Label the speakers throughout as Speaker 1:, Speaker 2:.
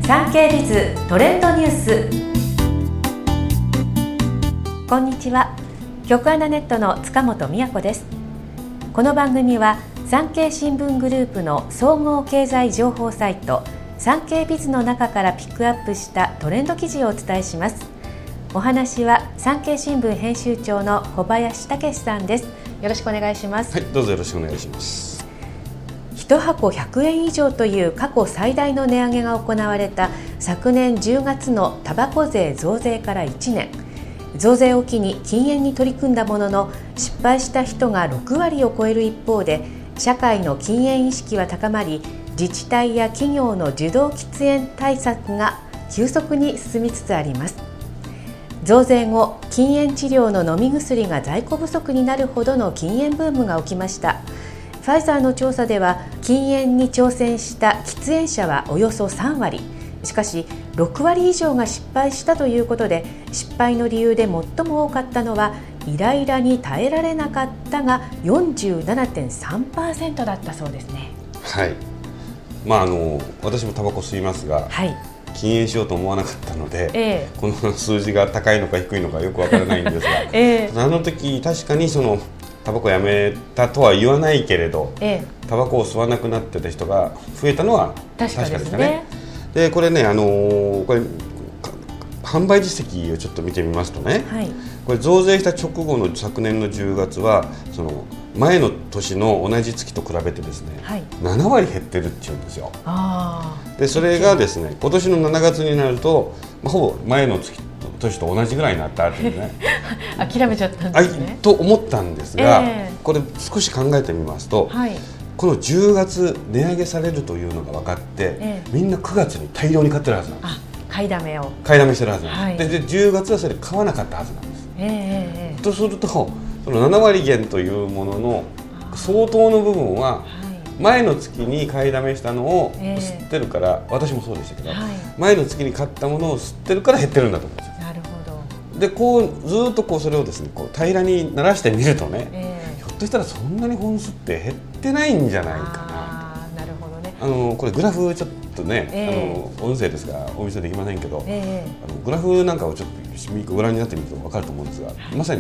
Speaker 1: 産経ビズトレンドニュース。こんにちは。局アナネットの塚本美也子です。この番組は産経新聞グループの総合経済情報サイト産経ビズの中からピックアップしたトレンド記事をお伝えします。お話は産経新聞編集長の小林武史さんです。よろしくお願いします。
Speaker 2: はい、どうぞよろしくお願いします。
Speaker 1: 1箱100円以上という過去最大の値上げが行われた昨年10月のタバコ税増税から1年。増税を機に禁煙に取り組んだものの失敗した人が6割を超える一方で、社会の禁煙意識は高まり、自治体や企業の受動喫煙対策が急速に進みつつあります。増税後、禁煙治療の飲み薬が在庫不足になるほどの禁煙ブームが起きました。ファイザーの調査では、禁煙に挑戦した喫煙者はおよそ3割。しかし6割以上が失敗したということで、失敗の理由で最も多かったのはイライラに耐えられなかったが 47.3% だったそうですね。
Speaker 2: はい、私もタバコ吸いますが、
Speaker 1: はい、
Speaker 2: 禁煙しようと思わなかったので、この数字が高いのか低いのかよくわからないんですが、あの時確かにタバコやめたとは言わないけれど、タバコを吸わなくなってた人が増えたのは確かですね。でこれね、販売実績をちょっと見てみますとね、はい、これ増税した直後の昨年の10月は前の年の同じ月と比べてですね、はい、7割減ってるっていうんですよ。でそれがですね、今年の7月になると、ほぼ前の年と同じぐらいになったっていうね
Speaker 1: 諦めちゃったんですね
Speaker 2: と思ったんですが、これ少し考えてみますと、はい、この10月値上げされるというのが分かって、みんな9月に大量に買ってるはずなんです。
Speaker 1: 買いだめして
Speaker 2: るはずなんです、で10月はそれ買わなかったはずなんです、とするとその7割減というものの相当の部分は前の月に買いだめしたのを吸ってるから、私もそうでしたけど、前の月に買ったものを吸ってるから減ってるんだと思うんですよ。
Speaker 1: なる
Speaker 2: ほど。でずっとそれをですね平らにならしてみるとね、ひょっとしたらそんなに本数って減ってないんじゃないかなと。
Speaker 1: なるほどね。
Speaker 2: これグラフちょっとね、音声ですがお見せできませんけど、グラフなんかをちょっとご覧になってみると分かると思うんですが、まさに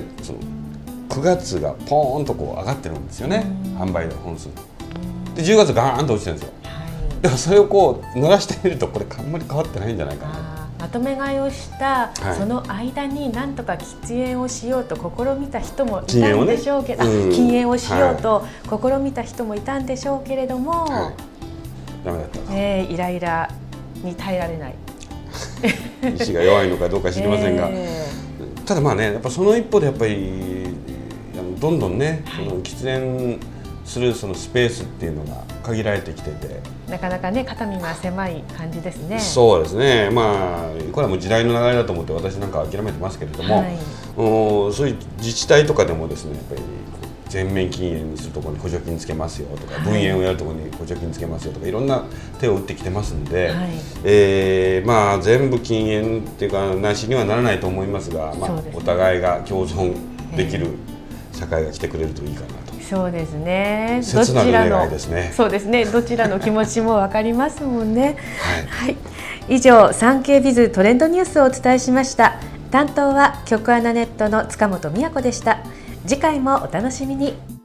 Speaker 2: 9月がポーンと上がってるんですよね、販売の本数で。10月ガーンと落ちてるんですよ。でもそれを鳴らしてみると、これあんまり変わってないんじゃないかな。
Speaker 1: まとめ買いをした、その間になんとか喫煙をしようと試みた人もいたんでしょうけど、禁煙をしようと試みた人もいたんでしょうけれども、
Speaker 2: ダメだった。
Speaker 1: イライラに耐えられない
Speaker 2: 意志が弱いのかどうか知りませんが、ただやっぱその一方でやっぱりどんどんね、喫煙するスペースっていうのが限られてきてて、
Speaker 1: なかなかね肩身が狭い感じですね。
Speaker 2: そうですね。これはもう時代の流れだと思って私なんか諦めてますけれども、そういう自治体とかでもですね、やっぱり全面禁煙にするところに補助金つけますよとか、分煙をやるところに補助金つけますよとか、いろんな手を打ってきてますんで、全部禁煙っていうかなしにはならないと思いますが、お互いが共存できる社会が来てくれるといいかなと。
Speaker 1: そうですね。
Speaker 2: 切なる願いですね。
Speaker 1: そうですね。どちらの気持ちもわかりますもんね。はい。以上、産経ビズトレンドニュースをお伝えしました。担当は局アナネットの塚本美也子でした。次回もお楽しみに。